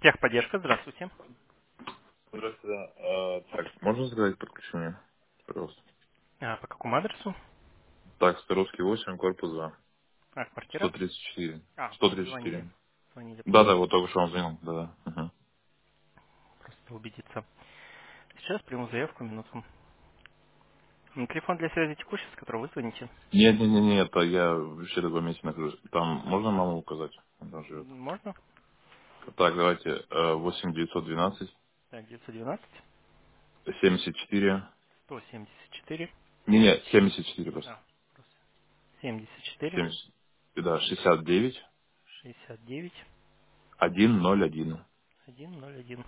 Техподдержка, здравствуйте. Здравствуйте. Так, можно заказать подключение, пожалуйста? По какому адресу? Так, Старовский 8, корпус 2. Квартира? 134. Вам звонили. 134. Звонили, Да-да, вот только что он звонил. Да-да. Угу. просто убедиться. Сейчас приму заявку, минутку. Телефон для связи текущий, с которого вы звоните. Нет, нет, нет, нет, это я вообще в другом месте нахожусь. Там можно маму указать? Он там живет. Можно? Так, давайте 8 912 Так, 912 74. 174. Не, нет, 74 просто. Просто 74 70. Да, 69 69 101. 101.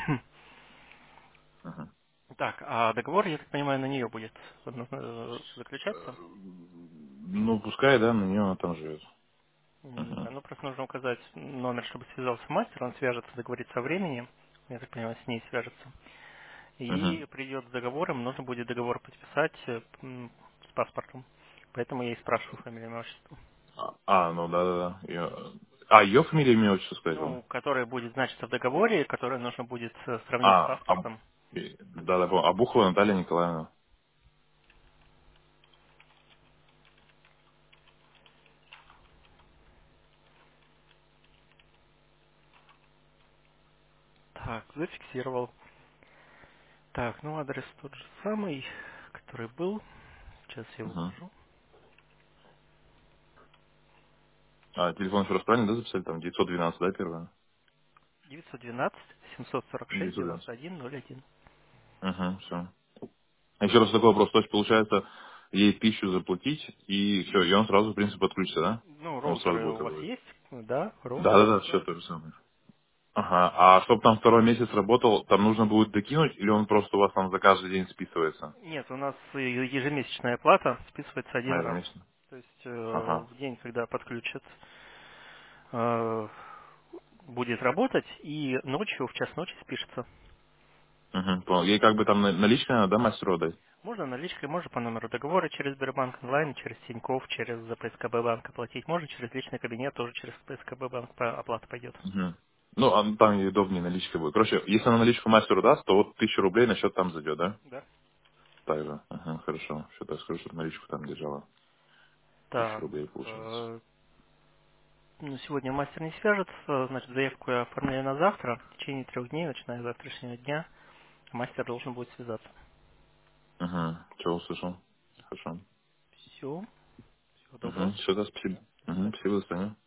Угу. Так, а договор, я так понимаю, на нее будет заключаться? Ну, пускай, да, на нее она там живет. Да, Угу. ну просто нужно указать номер, чтобы связался мастер, он свяжется, договорится о времени, я так понимаю, с ней свяжется. Угу. И придет с договором, нужно будет договор подписать с паспортом. Поэтому я и спрашиваю фамилию, имя, отчество. Ну да-да-да. Ее фамилия, имя, отчество сказать вам? Ну, которое будет значиться в договоре, которое нужно будет сравнить с А, Аб- паспортом. да-да, понял. Обухова Наталья Николаевна. Так, зафиксировал. Так, ну адрес тот же самый, который был. Сейчас я его Угу. укажу. А телефон еще раз правильно, да, записали? Там 912, да, первое? 912 746 912. 91 01. Угу, все. Еще раз такой вопрос. То есть, получается, ей пищу заплатить, и все, и он сразу, в принципе, подключится, да? Ну, Он сразу роутеры будет у вас работать. есть? Да, роутеры Да-да-да, все все. то же самое. Ага, а чтобы там второй месяц работал, там нужно будет докинуть, или он просто у вас там за каждый день списывается? Нет, у нас ежемесячная плата списывается один раз. Ежемесячно. То есть Ага. в день, когда подключат, э, будет работать, и ночью, в час ночи спишется. Угу, понял. Ей как бы там наличные надо, да, мастеру отдать? Можно наличкой, можно по номеру договора через Сбербанк онлайн, через Тинькофф, через ПСКБ банк оплатить. Можно через личный кабинет, тоже через ПСКБ банк оплата пойдет. Мгм. Ну, там ей удобнее наличка будет. Короче, если она наличку мастеру даст, то вот 1000 рублей на счет там зайдет, да? Да. Так же. Ага, хорошо. Что я скажу, чтобы наличку там держала. Тысячу Так, рублей получается. ну, сегодня мастер не свяжется, значит, заявку я оформляю на завтра. В течение 3 дней, начиная с завтрашнего дня, мастер должен будет связаться. Угу. Все услышал. Хорошо. Все, всего доброго. Угу. Все, да, спасибо. До Угу. свидания. Спасибо, до свидания.